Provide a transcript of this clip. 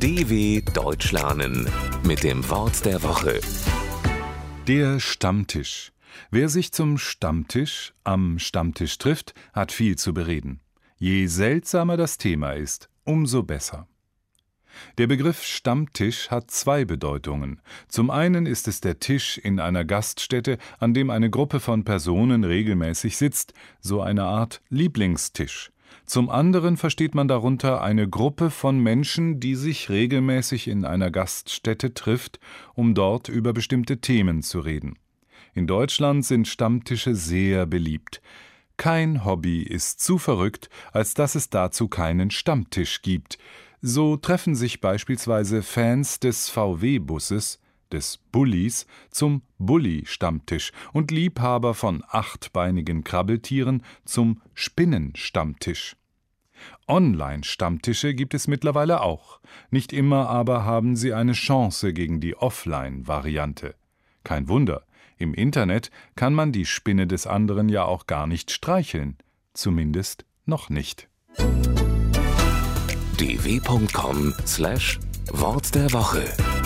DW Deutsch lernen mit dem Wort der Woche. Der Stammtisch. Wer sich zum Stammtisch am Stammtisch trifft, hat viel zu bereden. Je seltsamer das Thema ist, umso besser. Der Begriff Stammtisch hat zwei Bedeutungen. Zum einen ist es der Tisch in einer Gaststätte, an dem eine Gruppe von Personen regelmäßig sitzt, so eine Art Lieblingstisch. Zum anderen versteht man darunter eine Gruppe von Menschen, die sich regelmäßig in einer Gaststätte trifft, um dort über bestimmte Themen zu reden. In Deutschland sind Stammtische sehr beliebt. Kein Hobby ist zu verrückt, als dass es dazu keinen Stammtisch gibt. So treffen sich beispielsweise Fans des VW-Busses, des Bullis, zum Bulli-Stammtisch und Liebhaber von achtbeinigen Krabbeltieren zum Spinnenstammtisch. Online-Stammtische gibt es mittlerweile auch. Nicht immer aber haben sie eine Chance gegen die Offline-Variante. Kein Wunder, im Internet kann man die Spinne des anderen ja auch gar nicht streicheln. Zumindest noch nicht. dw.com/Wort der Woche